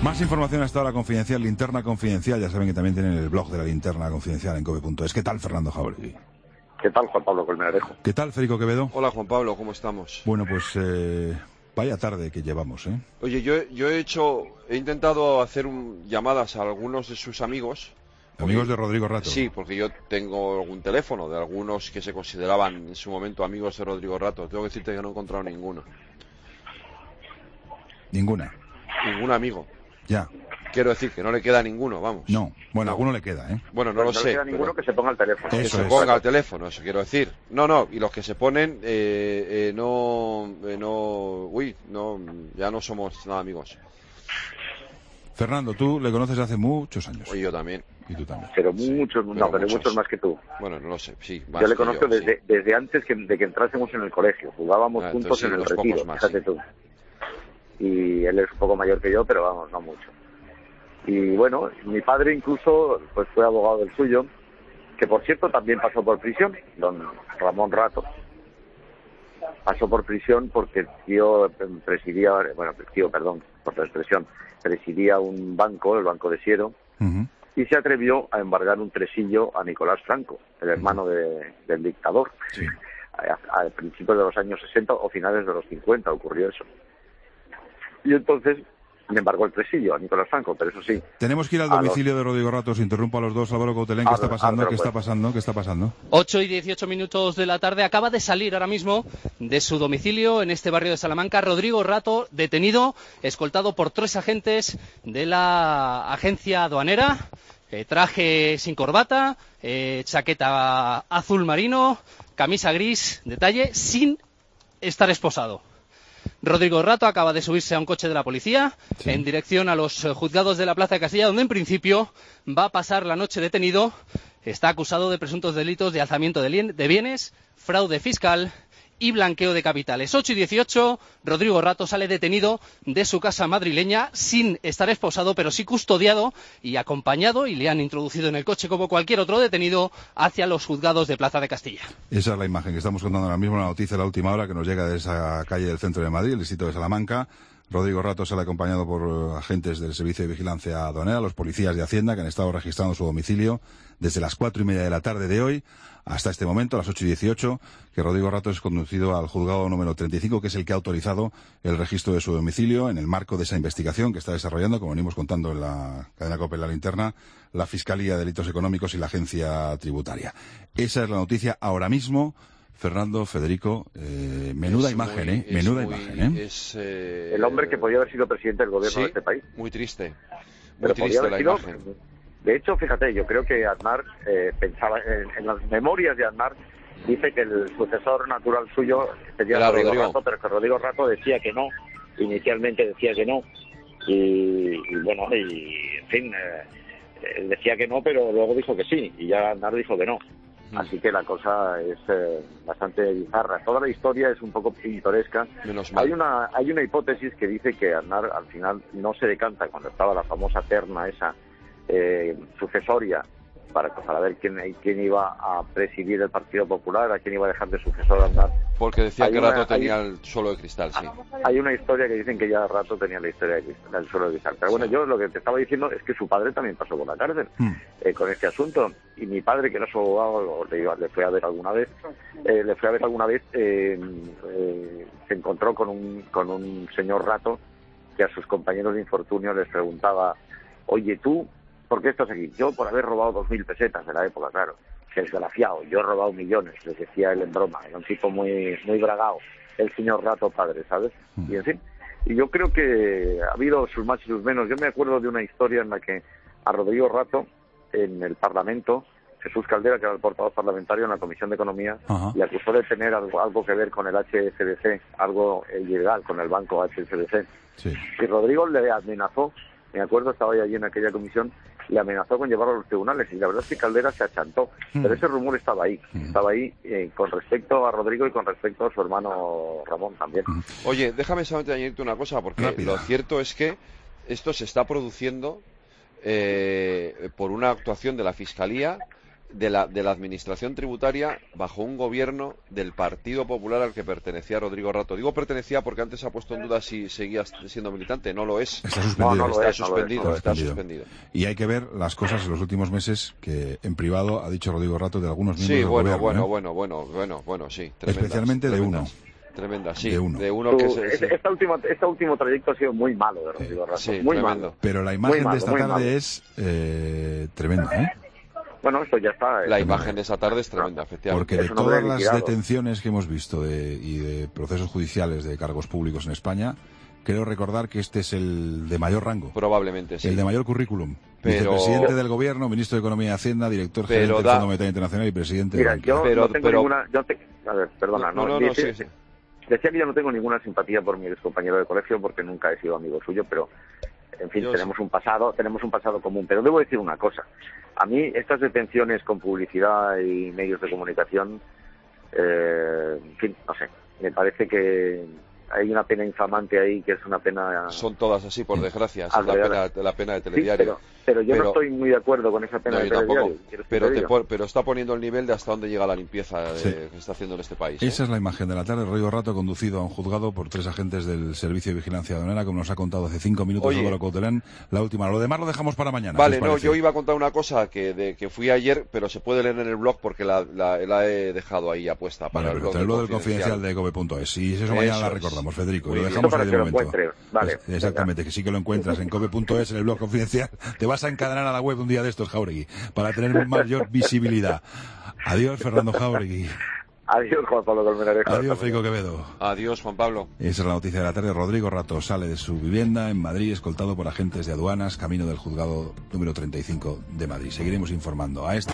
Más información hasta ahora confidencial, Linterna Confidencial. Ya saben que también tienen el blog de la Linterna Confidencial en cope.es. ¿Qué tal, Fernando Jauregui? ¿Qué tal, Juan Pablo Colmenarejo? ¿Qué tal, Federico Quevedo? Hola, Juan Pablo, ¿cómo estamos? Bueno, pues vaya tarde que llevamos, ¿eh? Oye, yo he intentado hacer llamadas a algunos de sus amigos. ¿Amigos de Rodrigo Rato? Sí, porque yo tengo algún teléfono de algunos que se consideraban en su momento amigos de Rodrigo Rato. Tengo que decirte que no he encontrado ninguno. ¿Ninguna? Ningún amigo. Ya. Quiero decir que no le queda ninguno, vamos. No, bueno, alguno le queda, ¿eh? Bueno, no lo sé. No le queda ninguno que se ponga al teléfono. Que se ponga al teléfono, eso quiero decir. No, y los que se ponen, ya no somos nada amigos. Fernando, tú le conoces hace muchos años. Y yo también. Y tú también. Pero muchos, pero muchos más que tú. Bueno, no lo sé, sí. Más yo le que conozco yo, desde antes de que entrásemos en el colegio. Jugábamos juntos en el retiro, fíjate tú. Y él es un poco mayor que yo, pero vamos, no mucho. Y bueno, mi padre incluso pues fue abogado del suyo, que por cierto también pasó por prisión, don Ramón Rato. Pasó por prisión porque el tío presidía, por la expresión, presidía un banco, el Banco de Siero, y se atrevió a embargar un tresillo a Nicolás Franco, el hermano del dictador. Sí. Al principio de los años 60 o finales de los 50 ocurrió eso. Y entonces me embargó el tresillo a Nicolás Franco, pero eso sí. Tenemos que ir al domicilio de Rodrigo Rato. Os interrumpo a los dos. Álvaro Coutelén, ¿qué está pasando? ¿Qué está pasando? 8:18 de la tarde. Acaba de salir ahora mismo de su domicilio en este barrio de Salamanca Rodrigo Rato, detenido, escoltado por 3 agentes de la agencia aduanera. Traje sin corbata, chaqueta azul marino, camisa gris, detalle, sin estar esposado. Rodrigo Rato acaba de subirse a un coche de la policía en dirección a los juzgados de la Plaza de Castilla, donde en principio va a pasar la noche detenido. Está acusado de presuntos delitos de alzamiento de bienes, fraude fiscal y blanqueo de capitales. 8:18, Rodrigo Rato sale detenido de su casa madrileña sin estar esposado, pero sí custodiado y acompañado, y le han introducido en el coche como cualquier otro detenido hacia los juzgados de Plaza de Castilla. Esa es la imagen que estamos contando ahora mismo, la noticia de la última hora que nos llega de esa calle del centro de Madrid, el distrito de Salamanca. Rodrigo Rato sale acompañado por agentes del Servicio de Vigilancia Aduanera, los policías de Hacienda, que han estado registrando su domicilio desde las 4:30 de la tarde de hoy hasta este momento, a las 8:18, que Rodrigo Rato es conducido al juzgado número 35, que es el que ha autorizado el registro de su domicilio en el marco de esa investigación que está desarrollando, como venimos contando en la cadena COPE, en la linterna, la Fiscalía de Delitos Económicos y la Agencia Tributaria. Esa es la noticia ahora mismo. Fernando, Federico, menuda imagen, Es el hombre que podía haber sido presidente del gobierno de este país. Muy triste. Muy triste la imagen. De hecho, fíjate, yo creo que Aznar pensaba, en las memorias de Aznar, dice que el sucesor natural suyo sería Rodrigo Rato, pero que Rodrigo Rato decía que no, inicialmente decía que no. Y en fin, él decía que no, pero luego dijo que sí, y ya Aznar dijo que no. Así que la cosa es bastante bizarra. Toda la historia es un poco pintoresca. Hay una hipótesis que dice que Aznar al final no se decanta cuando estaba la famosa terna esa sucesoria para ver quién iba a presidir el Partido Popular, a quién iba a dejar de sucesor a Aznar. Porque decían que Rato tenía el suelo de cristal, sí. Hay una historia que dicen que ya Rato tenía la historia del suelo de cristal. Pero bueno, yo lo que te estaba diciendo es que su padre también pasó por la cárcel con este asunto. Y mi padre, que no es abogado, le fue a ver alguna vez, se encontró con un señor Rato que a sus compañeros de infortunio les preguntaba: oye, tú, ¿por qué estás aquí? Yo por haber robado 2.000 pesetas de la época, claro. Desgraciado, yo he robado millones, les decía él en broma. Era un tipo muy bragao, el señor Rato padre, ¿sabes? Y en fin, y yo creo que ha habido sus más y sus menos. Yo me acuerdo de una historia en la que a Rodrigo Rato, en el Parlamento, Jesús Caldera, que era el portavoz parlamentario en la Comisión de Economía, le acusó de tener algo que ver con el HSBC, algo ilegal con el banco HSBC. Sí. Y Rodrigo le amenazó, me acuerdo, estaba allí en aquella comisión, le amenazó con llevarlo a los tribunales, y la verdad es que Caldera se achantó, pero ese rumor estaba ahí con respecto a Rodrigo y con respecto a su hermano Ramón también. Oye, déjame solamente añadirte una cosa, porque lo cierto es que esto se está produciendo por una actuación de la Fiscalía de la administración tributaria bajo un gobierno del Partido Popular al que pertenecía Rodrigo Rato. Digo pertenecía porque antes se ha puesto en duda si seguía siendo militante. No lo es. Está suspendido. Está suspendido. Y hay que ver las cosas en los últimos meses que en privado ha dicho Rodrigo Rato de algunos miembros del gobierno. Bueno, sí. Especialmente de uno. Tremenda, sí. De uno que este último trayecto ha sido muy malo de Rodrigo Rato. Sí, muy tremendo. malo. Pero la imagen de esta tarde es tremenda, ¿eh? Bueno, esto ya está. La imagen de esa tarde es tremenda, efectivamente. Porque de todas las detenciones que hemos visto y de procesos judiciales de cargos públicos en España, creo recordar que este es el de mayor rango. Probablemente, sí. El de mayor currículum. Pero... Vicepresidente del Gobierno, ministro de Economía y Hacienda, director gerente del Fondo Monetario Internacional y presidente de Bankia. Yo no tengo ninguna... A ver, perdona. Sí. Decía que yo no tengo ninguna simpatía por mi excompañero de colegio porque nunca he sido amigo suyo, pero en fin, tenemos un pasado común. Pero debo decir una cosa. A mí estas detenciones con publicidad y medios de comunicación, en fin, no sé, me parece que hay una pena infamante ahí, que es una pena... Son todas así, por desgracia, es la pena de Telediario. Sí, pero yo no estoy muy de acuerdo con esa pena de Telediario. Pero está poniendo el nivel de hasta dónde llega la limpieza que está haciendo en este país. Esa es la imagen de la tarde. Rodrigo Rato conducido a un juzgado por 3 agentes del Servicio de Vigilancia Aduanera, como nos ha contado hace 5 minutos Álvaro Coutelán, la última. Lo demás lo dejamos para mañana. Vale, yo iba a contar una cosa que fui ayer, pero se puede leer en el blog porque la he dejado ahí apuesta para el blog del Confidencial de Cope.es. Y eso mañana la recordamos, Federico. Lo dejamos para ahí que de lo momento. Vale, exactamente, que sí que lo encuentras en Cope.es, en el blog Confidencial. Te vas a encadenar a la web un día de estos, Jáuregui, para tener mayor visibilidad. Adiós, Fernando Jáuregui. Adiós, Juan Pablo Colmenarejo. Adiós, Federico Quevedo. Adiós, Juan Pablo. Esa es la noticia de la tarde. Rodrigo Rato sale de su vivienda en Madrid, escoltado por agentes de aduanas, camino del juzgado número 35 de Madrid. Seguiremos informando a esta